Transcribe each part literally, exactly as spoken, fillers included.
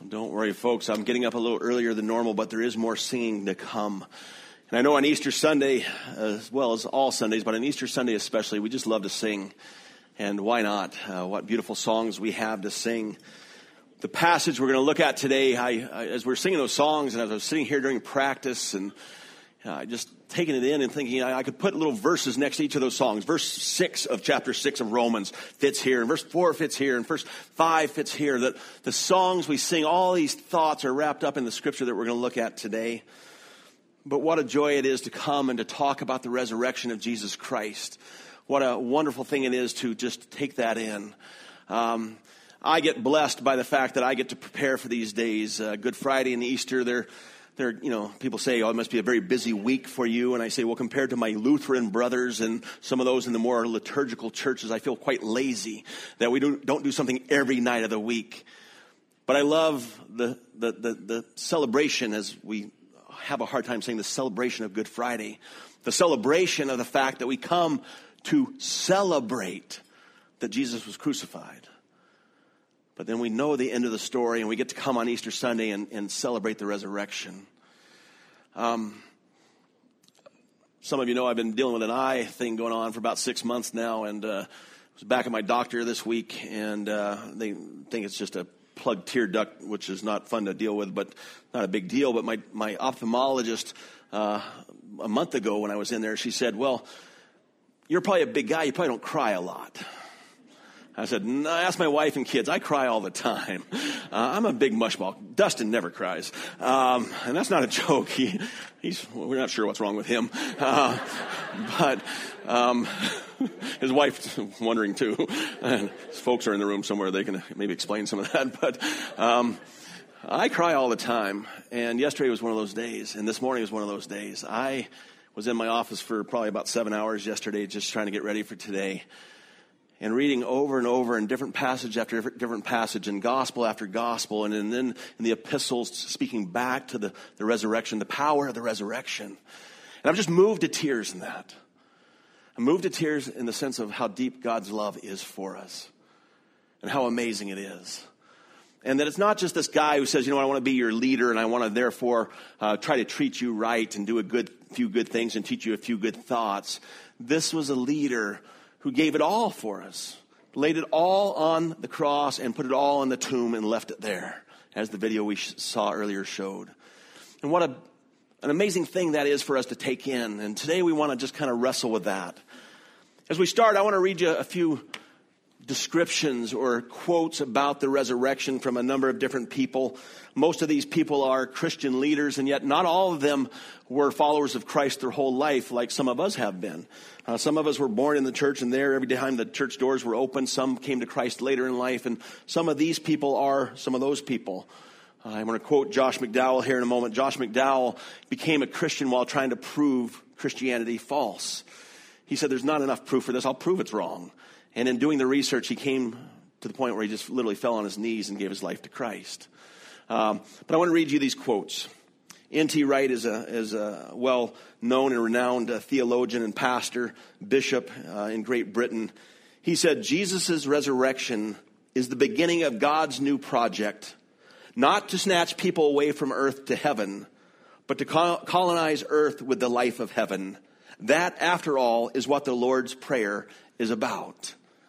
Don't worry, folks. I'm getting up a little earlier than normal, but there is more singing to come. And I know on Easter Sunday, as well as all Sundays, but on Easter Sunday especially, we just love to sing. And why not? Uh, what beautiful songs we have to sing. The passage we're going to look at today, I, I, as we're singing those songs, and as I was sitting here during practice, and uh, just taking it in and thinking I, I could put little verses next to each of those songs. Verse six of chapter six of Romans fits here, and verse four fits here, and verse five fits here. That the songs we sing, all these thoughts are wrapped up in the scripture that we're going to look at today. But what a joy it is to come and to talk about the resurrection of Jesus Christ. What a wonderful thing it is to just take that in. Um, I get blessed by the fact that I get to prepare for these days. Uh, Good Friday and Easter, they're, they're, you know, people say, oh, it must be a very busy week for you. And I say, well, compared to my Lutheran brothers and some of those in the more liturgical churches, I feel quite lazy that we don't, don't do something every night of the week. But I love the, the, the, the celebration, as we have a hard time saying the celebration of Good Friday, the celebration of the fact that we come to celebrate that Jesus was crucified. But then we know the end of the story, and we get to come on Easter Sunday and, and celebrate the resurrection. Um, some of you know I've been dealing with an eye thing going on for about six months now, and uh, I was back at my doctor this week, and uh, they think it's just a plugged tear duct, which is not fun to deal with, but not a big deal. But my, my ophthalmologist, uh, a month ago when I was in there, she said, well, you're probably a big guy. You probably don't cry a lot. I said, no, ask my wife and kids. I cry all the time. Uh, I'm a big mushball. Dustin never cries. Um, and that's not a joke. He, he's, we're not sure what's wrong with him. Uh, but um, his wife's wondering too. And his folks are in the room somewhere. They can maybe explain some of that. But um, I cry all the time. And yesterday was one of those days. And this morning was one of those days. I was in my office for probably about seven hours yesterday just trying to get ready for today. And reading over and over in different passage after different passage and gospel after gospel. And then in the epistles speaking back to the, the resurrection, the power of the resurrection. And I'm just moved to tears in that. I'm moved to tears in the sense of how deep God's love is for us. And how amazing it is. And that it's not just this guy who says, you know, I want to be your leader and I want to therefore uh, try to treat you right and do a good few good things and teach you a few good thoughts. This was a leader who gave it all for us, laid it all on the cross and put it all in the tomb and left it there, as the video we saw earlier showed. And what a, an amazing thing that is for us to take in. And today we want to just kind of wrestle with that. As we start, I want to read you a few descriptions or quotes about the resurrection from a number of different people. Most of these people are Christian leaders, and yet not all of them were followers of Christ their whole life like some of us have been. Uh, some of us were born in the church, and there every time the church doors were open, some came to Christ later in life, and some of these people are some of those people. Uh, I'm going to quote Josh McDowell here in a moment. Josh McDowell became a Christian while trying to prove Christianity false. He said, there's not enough proof for this. I'll prove it's wrong. And in doing the research, he came to the point where he just literally fell on his knees and gave his life to Christ. Um, but I want to read you these quotes. N T Wright is a, is a well-known and renowned uh, theologian and pastor, bishop uh, in Great Britain. He said, Jesus' resurrection is the beginning of God's new project, not to snatch people away from earth to heaven, but to col- colonize earth with the life of heaven. That, after all, is what the Lord's Prayer is about.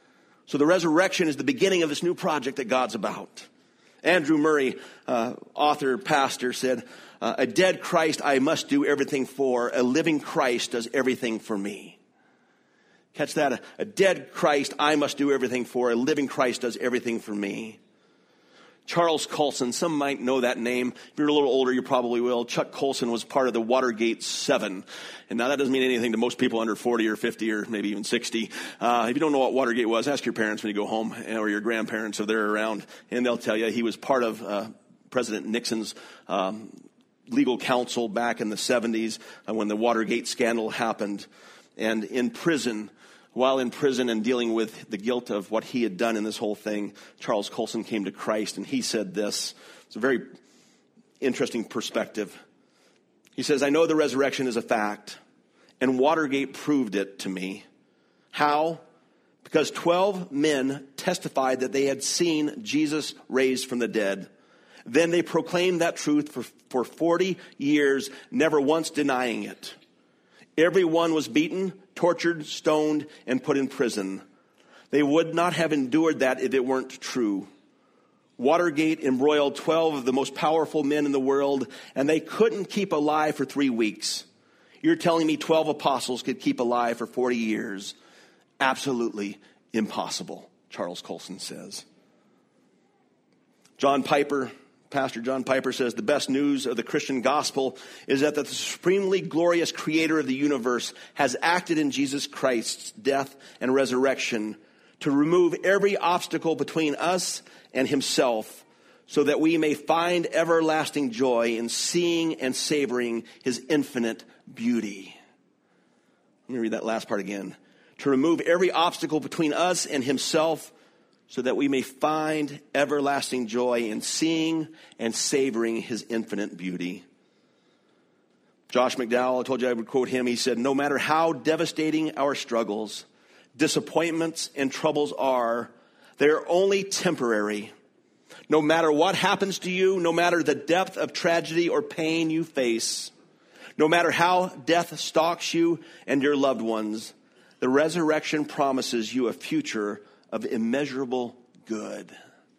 So the resurrection is the beginning of this new project that God's about. Andrew Murray, uh, author, pastor, said, uh, a dead Christ I must do everything for. A living Christ does everything for me. Catch that? A, a dead Christ I must do everything for. A living Christ does everything for me. Charles Colson, some might know that name. If you're a little older, you probably will. Chuck Colson was part of the Watergate Seven. And now that doesn't mean anything to most people under forty or fifty or maybe even sixty. Uh, if you don't know what Watergate was, ask your parents when you go home or your grandparents if they're around. And they'll tell you he was part of uh, President Nixon's um, legal counsel back in the seventies uh, when the Watergate scandal happened. And in prison, while in prison and dealing with the guilt of what he had done in this whole thing, Charles Colson came to Christ, and he said this. It's a very interesting perspective. He says, I know the resurrection is a fact, and Watergate proved it to me. How? Because twelve men testified that they had seen Jesus raised from the dead. Then they proclaimed that truth for, for forty years, never once denying it. Everyone was beaten, tortured, stoned, and put in prison. They would not have endured that if it weren't true. Watergate embroiled twelve of the most powerful men in the world, and they couldn't keep alive for three weeks. You're telling me twelve apostles could keep alive for forty years? Absolutely impossible, Charles Colson says. John Piper, Pastor John Piper says, the best news of the Christian gospel is that the supremely glorious creator of the universe has acted in Jesus Christ's death and resurrection to remove every obstacle between us and himself, so that we may find everlasting joy in seeing and savoring his infinite beauty. Let me read that last part again. To remove every obstacle between us and himself, so that we may find everlasting joy in seeing and savoring his infinite beauty. Josh McDowell, I told you I would quote him. He said, no matter how devastating our struggles, disappointments, and troubles are, they are only temporary. No matter what happens to you, no matter the depth of tragedy or pain you face, no matter how death stalks you and your loved ones, the resurrection promises you a future of immeasurable good.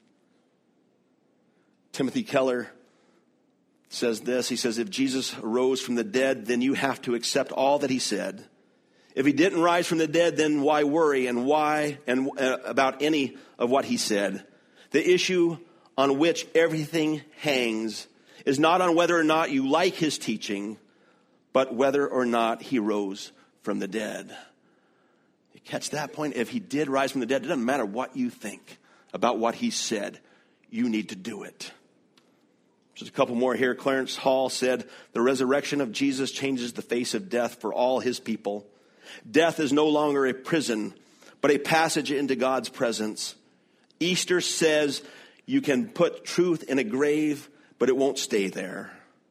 Timothy Keller says this. He says, if Jesus rose from the dead, then you have to accept all that he said. If he didn't rise from the dead, then why worry and why and uh, about any of what he said? The issue on which everything hangs is not on whether or not you like his teaching, but whether or not he rose from the dead. You catch that point? If he did rise from the dead, it doesn't matter what you think about what he said. You need to do it. Just a couple more here. Clarence Hall said, the resurrection of Jesus changes the face of death for all his people. Death is no longer a prison, but a passage into God's presence. Easter says you can put truth in a grave, but it won't stay there.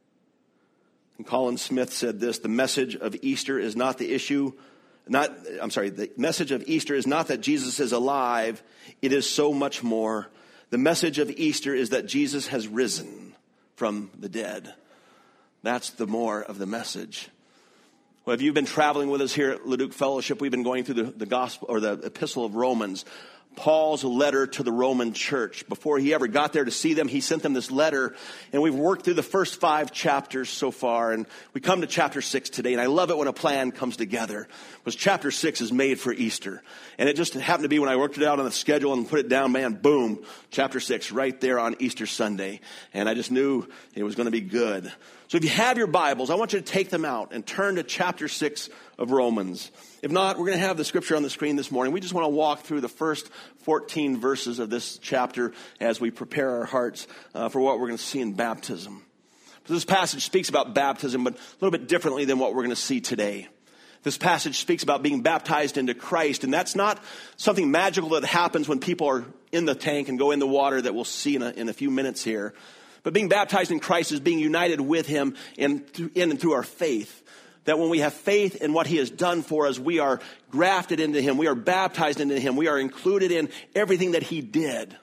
And Colin Smith said this, the message of Easter is not the issue, not, I'm sorry, the message of Easter is not that Jesus is alive. It is so much more. The message of Easter is that Jesus has risen from the dead. That's the more of the message. Well, if you've been traveling with us here at Leduc Fellowship, we've been going through the, the gospel or the epistle of Romans, Paul's letter to the Roman church. Before he ever got there to see them, he sent them this letter, and we've worked through the first five chapters so far, and we come to chapter six today, and I love it when a plan comes together, because chapter six is made for Easter, and it just happened to be when I worked it out on the schedule and put it down, man, boom, chapter six right there on Easter Sunday, and I just knew it was going to be good. So if you have your Bibles, I want you to take them out and turn to chapter six of Romans. If not, we're going to have the scripture on the screen this morning. We just want to walk through the first fourteen verses of this chapter as we prepare our hearts uh, for what we're going to see in baptism. So this passage speaks about baptism, but a little bit differently than what we're going to see today. This passage speaks about being baptized into Christ, and that's not something magical that happens when people are in the tank and go in the water that we'll see in a, in a few minutes here. But being baptized in Christ is being united with him in, in and through our faith. That when we have faith in what he has done for us, we are grafted into him. We are baptized into him. We are included in everything that he did.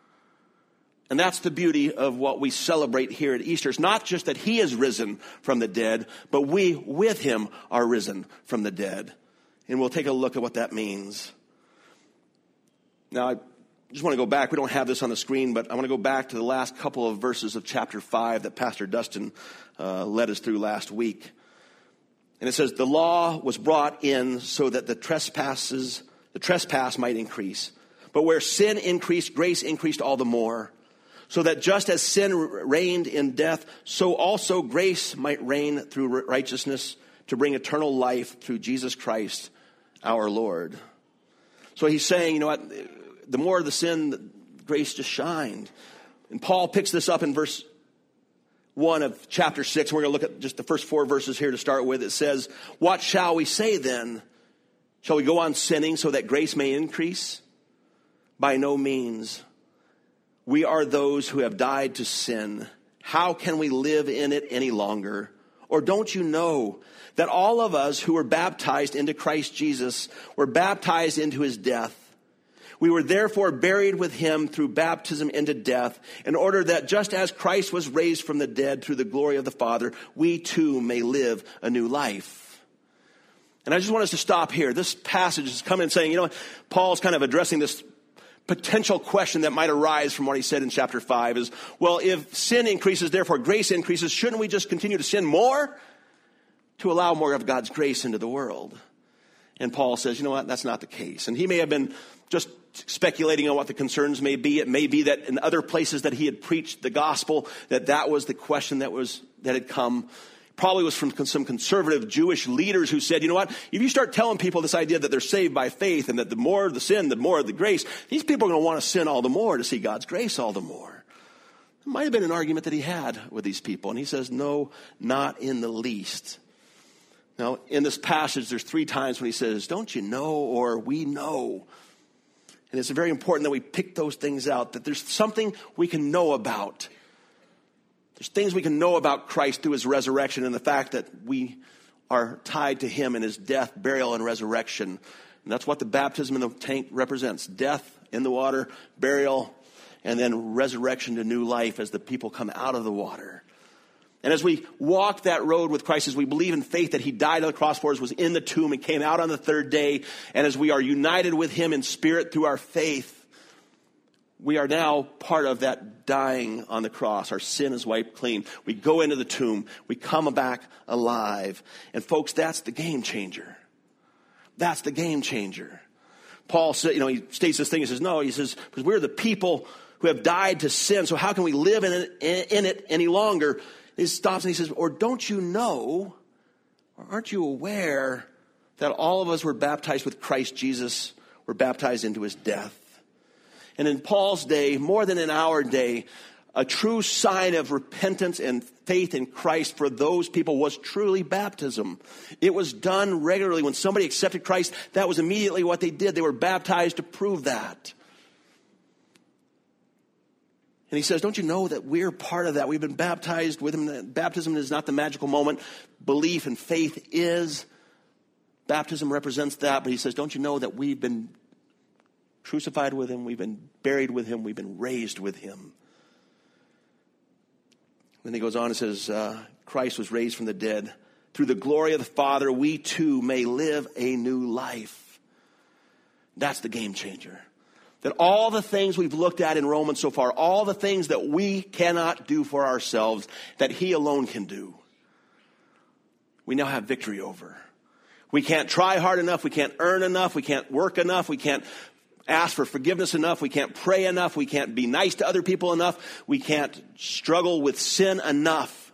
And that's the beauty of what we celebrate here at Easter. It's not just that he is risen from the dead, but we with him are risen from the dead. And we'll take a look at what that means. Now, I just want to go back. We don't have this on the screen, but I want to go back to the last couple of verses of chapter five that Pastor Dustin uh, led us through last week. And it says, the law was brought in so that the trespasses, the trespass might increase. But where sin increased, grace increased all the more. So that just as sin reigned in death, so also grace might reign through righteousness to bring eternal life through Jesus Christ, our Lord. So he's saying, you know what, the more of the sin, the grace just shined. And Paul picks this up in verse one of chapter six. We're going to look at just the first four verses here to start with. It says, what shall we say then? Shall we go on sinning so that grace may increase? By no means. We are those who have died to sin. How can we live in it any longer? Or don't you know that all of us who were baptized into Christ Jesus were baptized into his death? We were therefore buried with him through baptism into death, in order that just as Christ was raised from the dead through the glory of the Father, we too may live a new life. And I just want us to stop here. This passage is coming and saying, you know, Paul's kind of addressing this potential question that might arise from what he said in chapter five is, well, if sin increases, therefore grace increases, shouldn't we just continue to sin more to allow more of God's grace into the world? And Paul says, you know what, that's not the case. And he may have been just speculating on what the concerns may be. It may be that in other places that he had preached the gospel, that that was the question that was that had come. Probably was from some conservative Jewish leaders who said, you know what, if you start telling people this idea that they're saved by faith and that the more the sin, the more the grace, these people are going to want to sin all the more to see God's grace all the more. It might have been an argument that he had with these people. And he says, no, not in the least. Now, in this passage, there's three times when he says, don't you know, or we know. And it's very important that we pick those things out, that there's something we can know about. There's things we can know about Christ through his resurrection and the fact that we are tied to him in his death, burial, and resurrection. And that's what the baptism in the tank represents. Death in the water, burial, and then resurrection to new life as the people come out of the water. And as we walk that road with Christ, as we believe in faith that he died on the cross for us, was in the tomb and came out on the third day, and as we are united with him in spirit through our faith, we are now part of that dying on the cross. Our sin is wiped clean. We go into the tomb. We come back alive. And folks, that's the game changer. That's the game changer. Paul said, you know, he states this thing. He says, no, he says, because we're the people who have died to sin. So how can we live in it, in it any longer? He stops and he says, or don't you know, or aren't you aware that all of us were baptized with Christ Jesus, were baptized into his death? And in Paul's day, more than in our day, a true sign of repentance and faith in Christ for those people was truly baptism. It was done regularly. When somebody accepted Christ, that was immediately what they did. They were baptized to prove that. And he says, don't you know that we're part of that? We've been baptized with him. Baptism is not the magical moment. Belief and faith is. Baptism represents that. But he says, don't you know that we've been crucified with him, we've been buried with him, we've been raised with him. Then he goes on and says, uh, Christ was raised from the dead. Through the glory of the Father, we too may live a new life. That's the game changer. That all the things we've looked at in Romans so far, all the things that we cannot do for ourselves, that he alone can do, we now have victory over. We can't try hard enough, we can't earn enough, we can't work enough, we can't ask for forgiveness enough, we can't pray enough, we can't be nice to other people enough, we can't struggle with sin enough.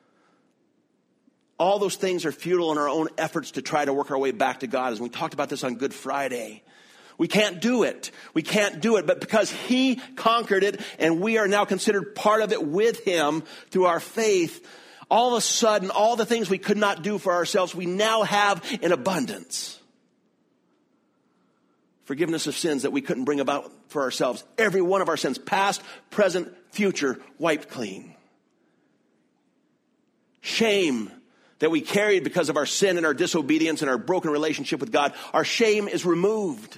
All those things are futile in our own efforts to try to work our way back to God. As we talked about this on Good Friday, we can't do it. We can't do it. But because he conquered it and we are now considered part of it with him through our faith, all of a sudden, all the things we could not do for ourselves, we now have in abundance. Forgiveness of sins that we couldn't bring about for ourselves. Every one of our sins, past, present, future, wiped clean. Shame that we carried because of our sin and our disobedience and our broken relationship with God. Our shame is removed.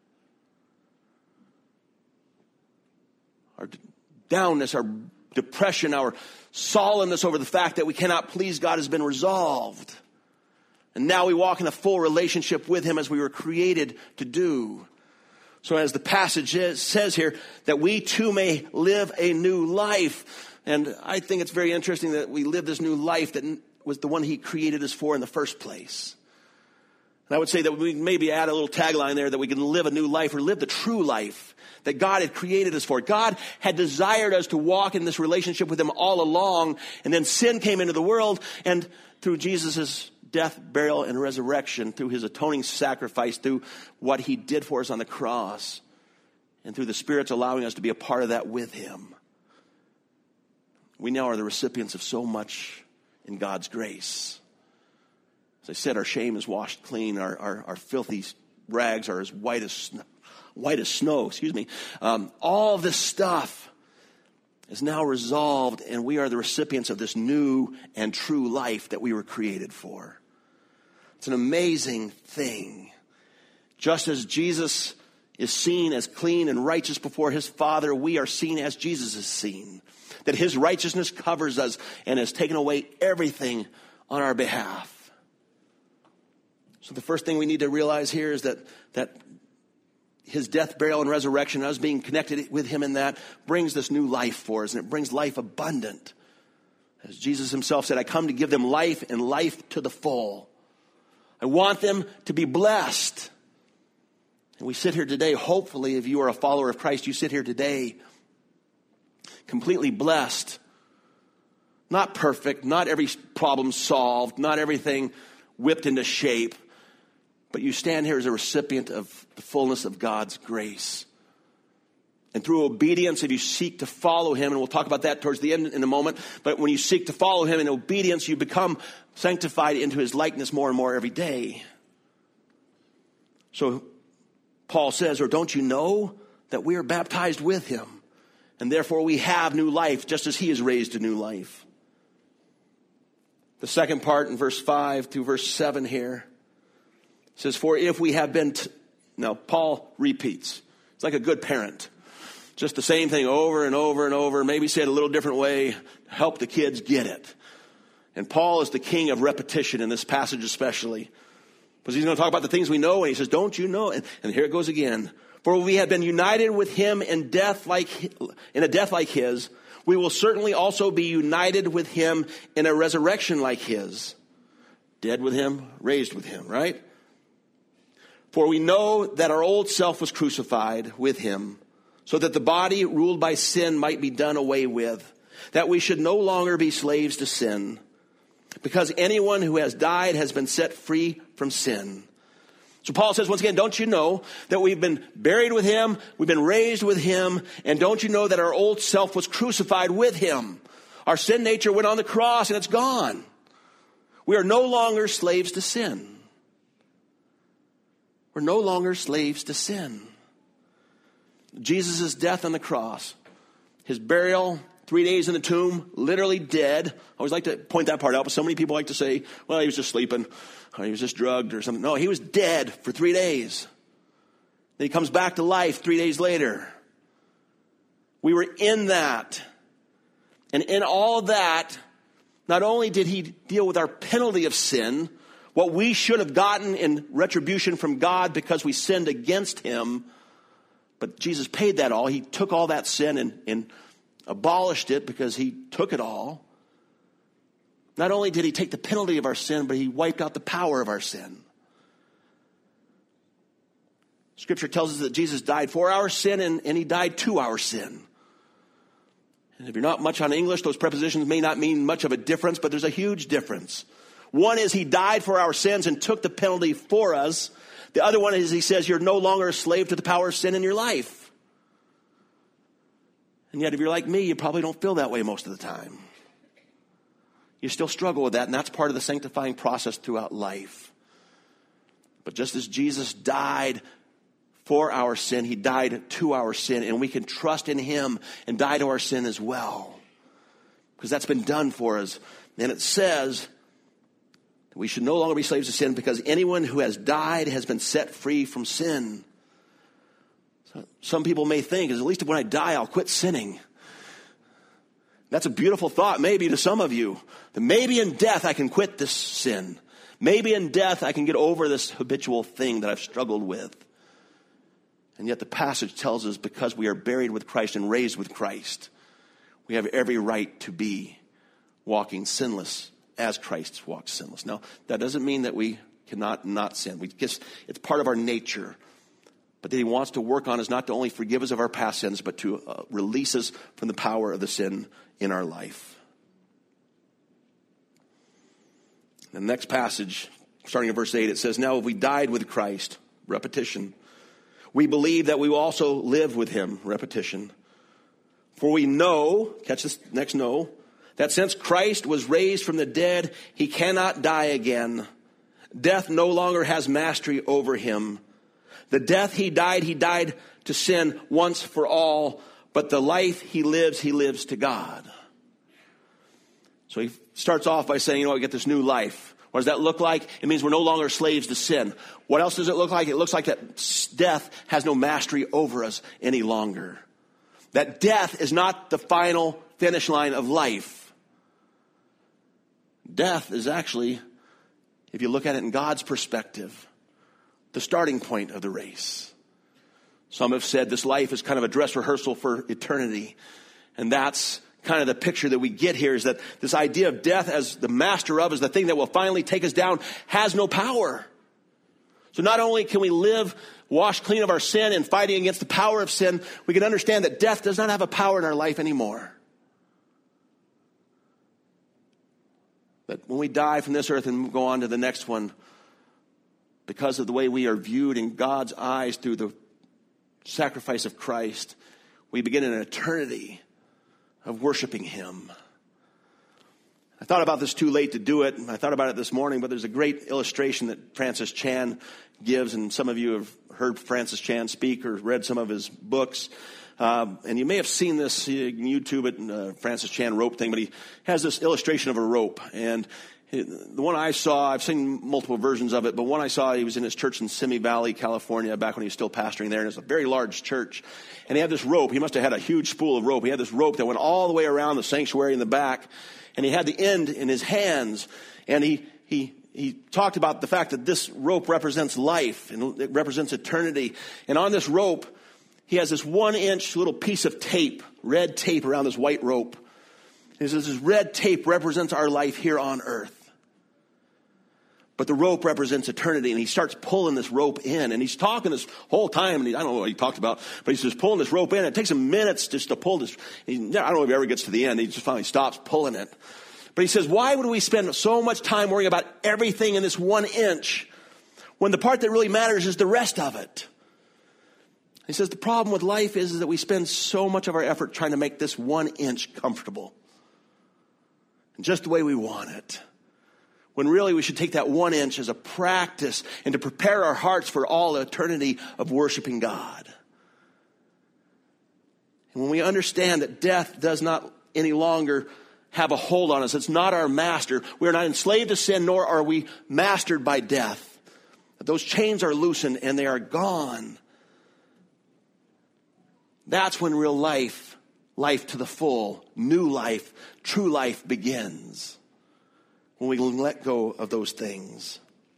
Our downness, our depression, our sullenness over the fact that we cannot please God has been resolved. And now we walk in a full relationship with him as we were created to do. So as the passage is, says here, that we too may live a new life. And I think it's very interesting that we live this new life that was the one he created us for in the first place. And I would say that we maybe add a little tagline there that we can live a new life or live the true life that God had created us for. God had desired us to walk in this relationship with him all along. And then sin came into the world, and through Jesus' death, burial, and resurrection, through his atoning sacrifice, through what he did for us on the cross, and through the Spirit's allowing us to be a part of that with him, we now are the recipients of so much in God's grace. As I said, our shame is washed clean. Our, our, our filthy rags are as white as snow, white as snow, excuse me. Um, all this stuff is now resolved, and we are the recipients of this new and true life that we were created for. It's an amazing thing. Just as Jesus is seen as clean and righteous before his Father, we are seen as Jesus is seen. That his righteousness covers us and has taken away everything on our behalf. So the first thing we need to realize here is that, that his death, burial, and resurrection, us being connected with him in that, brings this new life for us, and it brings life abundant. As Jesus himself said, I come to give them life and life to the full. I want them to be blessed. And we sit here today, hopefully, if you are a follower of Christ, you sit here today completely blessed. Not perfect, not every problem solved, not everything whipped into shape, but you stand here as a recipient of the fullness of God's grace. And through obedience, if you seek to follow him, and we'll talk about that towards the end in a moment, but when you seek to follow him in obedience, you become sanctified into his likeness more and more every day. So Paul says, or don't you know that we are baptized with him, and therefore we have new life, just as he is raised to new life. The second part in verse five through verse seven here says, for if we have been, t-. Now Paul repeats. It's like a good parent. Just the same thing over and over and over, maybe say it a little different way, help the kids get it. And Paul is the king of repetition in this passage especially. Because he's going to talk about the things we know, and he says, don't you know? And, and here it goes again. For we have been united with him in death like in a death like his, we will certainly also be united with him in a resurrection like his. Dead with him, raised with him, right? For we know that our old self was crucified with him, so that the body ruled by sin might be done away with, that we should no longer be slaves to sin, because anyone who has died has been set free from sin. So Paul says, once again, don't you know that we've been buried with him, we've been raised with him, and don't you know that our old self was crucified with him? Our sin nature went on the cross and it's gone. We are no longer slaves to sin. We're no longer slaves to sin. Jesus' death on the cross, his burial, three days in the tomb, literally dead. I always like to point that part out, but so many people like to say, well, he was just sleeping, or he was just drugged or something. No, he was dead for three days. Then he comes back to life three days later. We were in that. And in all of that, not only did he deal with our penalty of sin, what we should have gotten in retribution from God because we sinned against him, but Jesus paid that all. He took all that sin and, and abolished it because he took it all. Not only did he take the penalty of our sin, but he wiped out the power of our sin. Scripture tells us that Jesus died for our sin and, and he died to our sin. And if you're not much on English, those prepositions may not mean much of a difference, but there's a huge difference. One is he died for our sins and took the penalty for us. The other one is he says you're no longer a slave to the power of sin in your life. And yet if you're like me, you probably don't feel that way most of the time. You still struggle with that, and that's part of the sanctifying process throughout life. But just as Jesus died for our sin, he died to our sin, and we can trust in him and die to our sin as well. Because that's been done for us. And it says that we should no longer be slaves to sin because anyone who has died has been set free from sin. So some people may think, at least when I die, I'll quit sinning. That's a beautiful thought, maybe to some of you. That maybe in death I can quit this sin. Maybe in death I can get over this habitual thing that I've struggled with. And yet the passage tells us because we are buried with Christ and raised with Christ, we have every right to be walking sinless as Christ walked sinless. Now, that doesn't mean that we cannot not sin. We just, it's part of our nature. But that he wants to work on is not to only forgive us of our past sins, but to uh, release us from the power of the sin in our life. The next passage, starting in verse eight, it says, now if we died with Christ, repetition, we believe that we will also live with him, repetition. For we know, catch this next no, that since Christ was raised from the dead, he cannot die again. Death no longer has mastery over him. The death he died, he died to sin once for all, but the life he lives, he lives to God. So he starts off by saying, you know, I get this new life. What does that look like? It means we're no longer slaves to sin. What else does it look like? It looks like that death has no mastery over us any longer. That death is not the final finish line of life. Death is actually, if you look at it in God's perspective, the starting point of the race. Some have said this life is kind of a dress rehearsal for eternity. And that's kind of the picture that we get here, is that this idea of death as the master of, as the thing that will finally take us down, has no power. So not only can we live washed clean of our sin and fighting against the power of sin, we can understand that death does not have a power in our life anymore. That when we die from this earth and go on to the next one, because of the way we are viewed in God's eyes through the sacrifice of Christ, we begin an eternity of worshiping him. I thought about this too late to do it. I thought about it this morning, but there's a great illustration that Francis Chan gives, and some of you have heard Francis Chan speak or read some of his books. Um, and you may have seen this, you can YouTube it, uh, Francis Chan rope thing, but he has this illustration of a rope. And the one I saw, I've seen multiple versions of it, but one I saw, he was in his church in Simi Valley, California, back when he was still pastoring there, and it was a very large church. And he had this rope. He must have had a huge spool of rope. He had this rope that went all the way around the sanctuary in the back, and he had the end in his hands. And he he he talked about the fact that this rope represents life, and it represents eternity. And on this rope, he has this one-inch little piece of tape, red tape around this white rope. He says this red tape represents our life here on earth. But the rope represents eternity, and he starts pulling this rope in, and he's talking this whole time, and he, I don't know what he talked about, but he's just pulling this rope in. It takes him minutes just to pull this. He, I don't know if he ever gets to the end. He just finally stops pulling it. But he says, why would we spend so much time worrying about everything in this one inch when the part that really matters is the rest of it? He says the problem with life is, is that we spend so much of our effort trying to make this one inch comfortable, and just the way we want it. When really we should take that one inch as a practice and to prepare our hearts for all eternity of worshiping God. And when we understand that death does not any longer have a hold on us, it's not our master. We are not enslaved to sin, nor are we mastered by death. That those chains are loosened and they are gone. That's when real life, life to the full, new life, true life begins. When we let go of those things.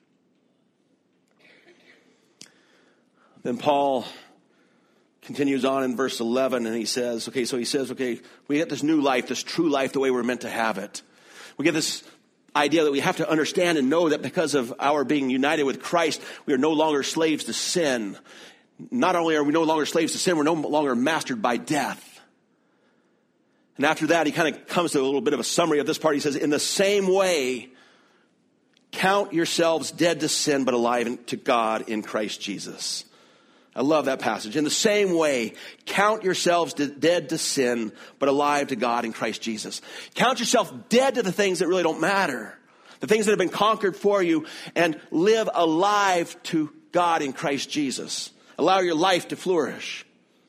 Then Paul continues on in verse eleven, and he says, okay, so he says, okay, we get this new life, this true life, the way we're meant to have it. We get this idea that we have to understand and know that because of our being united with Christ, we are no longer slaves to sin. Not only are we no longer slaves to sin, we're no longer mastered by death. And after that, he kind of comes to a little bit of a summary of this part. He says, in the same way, count yourselves dead to sin, but alive to God in Christ Jesus. I love that passage. In the same way, count yourselves dead to sin, but alive to God in Christ Jesus. Count yourself dead to the things that really don't matter. The things that have been conquered for you, and live alive to God in Christ Jesus. Allow your life to flourish.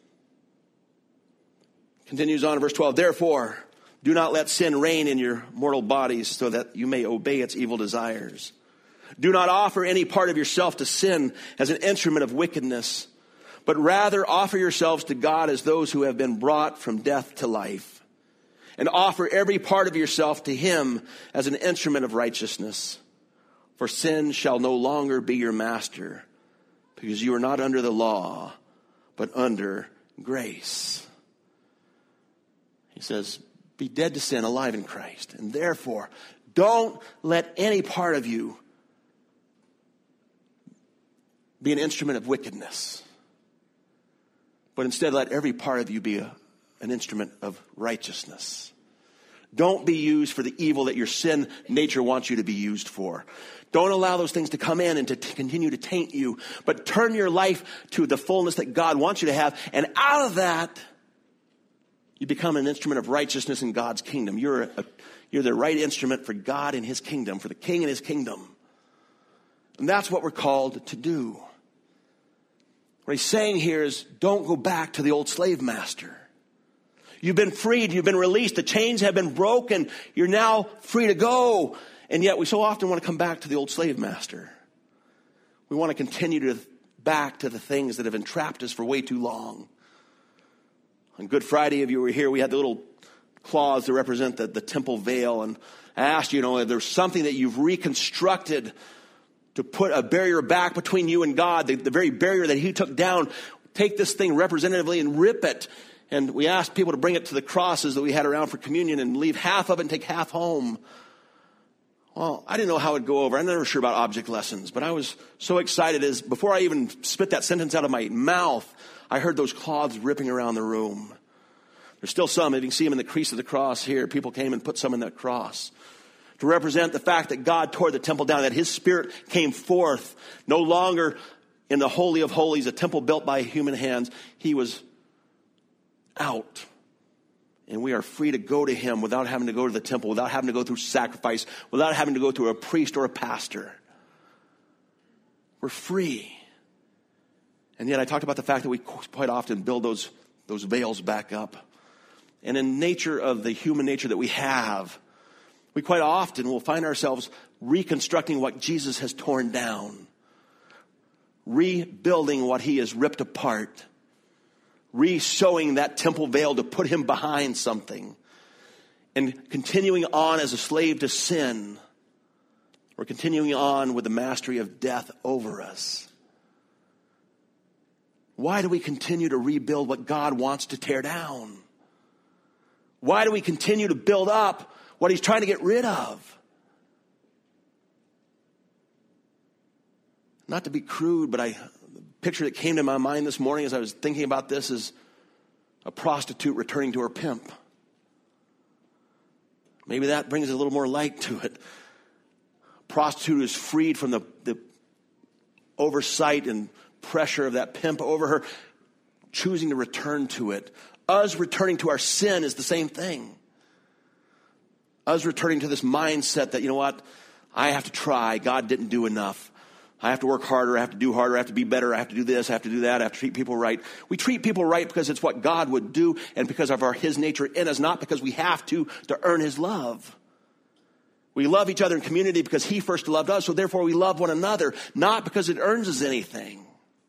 Continues on in verse twelve. Therefore, do not let sin reign in your mortal bodies so that you may obey its evil desires. Do not offer any part of yourself to sin as an instrument of wickedness, but rather offer yourselves to God as those who have been brought from death to life. And offer every part of yourself to him as an instrument of righteousness. For sin shall no longer be your master, because you are not under the law, but under grace. He says, be dead to sin, alive in Christ. And therefore, don't let any part of you be an instrument of wickedness. But instead, let every part of you be a, an instrument of righteousness. Don't be used for the evil that your sin nature wants you to be used for. Don't allow those things to come in and to t- continue to taint you. But turn your life to the fullness that God wants you to have. And out of that, you become an instrument of righteousness in God's kingdom. You're a, you're the right instrument for God and his kingdom, for the king and his kingdom. And that's what we're called to do. What he's saying here is, don't go back to the old slave master. You've been freed. You've been released. The chains have been broken. You're now free to go. And yet we so often want to come back to the old slave master. We want to continue to back to the things that have entrapped us for way too long. On Good Friday, if you were here, we had the little claws to represent the, the temple veil. And I asked you, you know, if there's something that you've reconstructed to put a barrier back between you and God, the, the very barrier that he took down, take this thing representatively and rip it. And we asked people to bring it to the crosses that we had around for communion and leave half of it and take half home. Well, I didn't know how it would go over. I'm never sure about object lessons, but I was so excited as before I even spit that sentence out of my mouth, I heard those cloths ripping around the room. There's still some, if you can see them in the crease of the cross here, people came and put some in that cross to represent the fact that God tore the temple down, that his spirit came forth, no longer in the Holy of Holies, a temple built by human hands. He was out. And we are free to go to him without having to go to the temple, without having to go through sacrifice, without having to go through a priest or a pastor. We're free. And yet I talked about the fact that we quite often build those, those veils back up. And in nature of the human nature that we have, we quite often will find ourselves reconstructing what Jesus has torn down, rebuilding what he has ripped apart, re-sewing that temple veil to put him behind something, and continuing on as a slave to sin, or continuing on with the mastery of death over us. Why do we continue to rebuild what God wants to tear down? Why do we continue to build up what he's trying to get rid of? Not to be crude, but I, the picture that came to my mind this morning as I was thinking about this is a prostitute returning to her pimp. Maybe that brings a little more light to it. A prostitute is freed from the, the oversight and pressure of that pimp over her, choosing to return to it. Us returning to our sin is the same thing. Us returning to this mindset that, you know what, I have to try. God didn't do enough. I have to work harder. I have to do harder. I have to be better. I have to do this. I have to do that. I have to treat people right. We treat people right because it's what God would do and because of our his nature in us, not because we have to to earn his love. We love each other in community because he first loved us, so therefore we love one another, not because it earns us anything.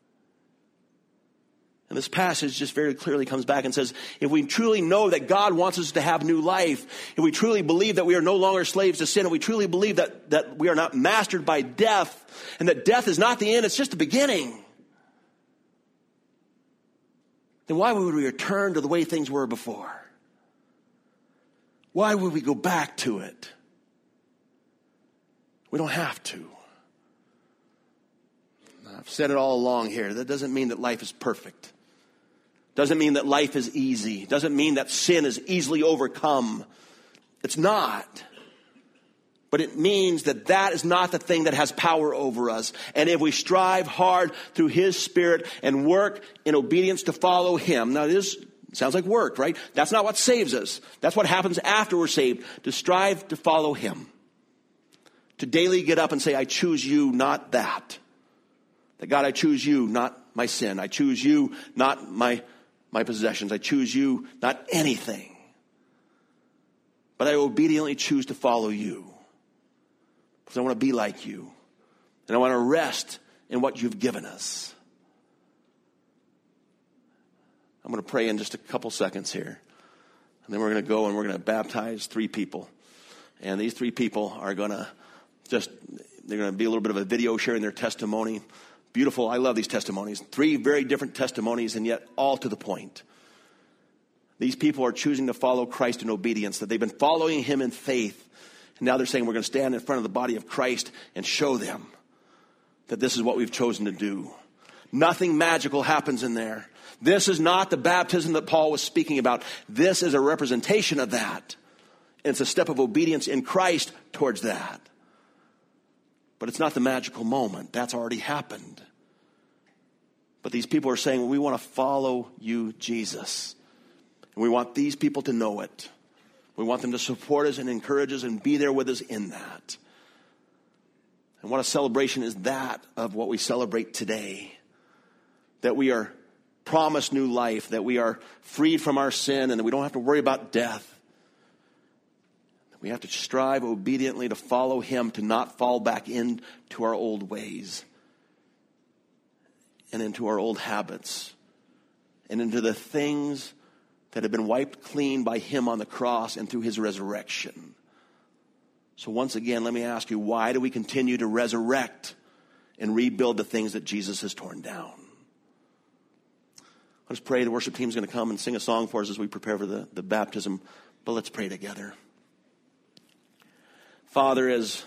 And this passage just very clearly comes back and says, if we truly know that God wants us to have new life, if we truly believe that we are no longer slaves to sin, and we truly believe that, that we are not mastered by death, and that death is not the end, it's just the beginning, then why would we return to the way things were before? Why would we go back to it? We don't have to. I've said it all along here. That doesn't mean that life is perfect. Doesn't mean that life is easy. Doesn't mean that sin is easily overcome. It's not. But it means that that is not the thing that has power over us. And if we strive hard through his spirit and work in obedience to follow him. Now it is, it sounds like work, right? That's not what saves us. That's what happens after we're saved. To strive to follow him. To daily get up and say, I choose you, not that. That God, I choose you, not my sin. I choose you, not my, my possessions. I choose you, not anything. But I obediently choose to follow you. Because I want to be like you. And I want to rest in what you've given us. I'm going to pray in just a couple seconds here. And then we're going to go and we're going to baptize three people. And these three people are going to just, they're going to be a little bit of a video sharing their testimony. Beautiful. I love these testimonies. Three very different testimonies, and yet all to the point. These people are choosing to follow Christ in obedience, that they've been following him in faith. And now they're saying we're going to stand in front of the body of Christ and show them that this is what we've chosen to do. Nothing magical happens in there. This is not the baptism that Paul was speaking about. This is a representation of that. And it's a step of obedience in Christ towards that. But it's not the magical moment. That's already happened. But these people are saying, well, we want to follow you, Jesus. And we want these people to know it. We want them to support us and encourage us and be there with us in that. And what a celebration is that of what we celebrate today. That we are promised new life. That we are freed from our sin and that we don't have to worry about death. We have to strive obediently to follow him, to not fall back into our old ways and into our old habits and into the things that have been wiped clean by him on the cross and through his resurrection. So once again, let me ask you, why do we continue to resurrect and rebuild the things that Jesus has torn down? Let's pray. The worship team is going to come and sing a song for us as we prepare for the, the baptism. But let's pray together. Father, as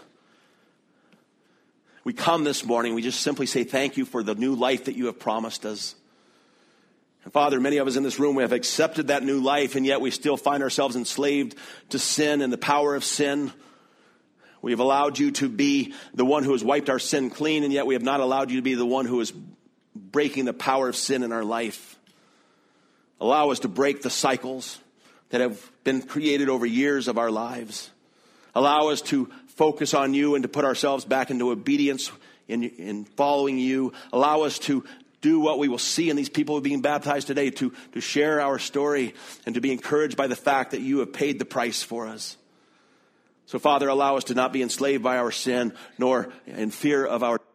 we come this morning, we just simply say thank you for the new life that you have promised us. And Father, many of us in this room, we have accepted that new life, and yet we still find ourselves enslaved to sin and the power of sin. We have allowed you to be the one who has wiped our sin clean, and yet we have not allowed you to be the one who is breaking the power of sin in our life. Allow us to break the cycles that have been created over years of our lives. Allow us to focus on you and to put ourselves back into obedience in, in following you. Allow us to do what we will see in these people being baptized today, to, to share our story and to be encouraged by the fact that you have paid the price for us. So, Father, allow us to not be enslaved by our sin, nor in fear of our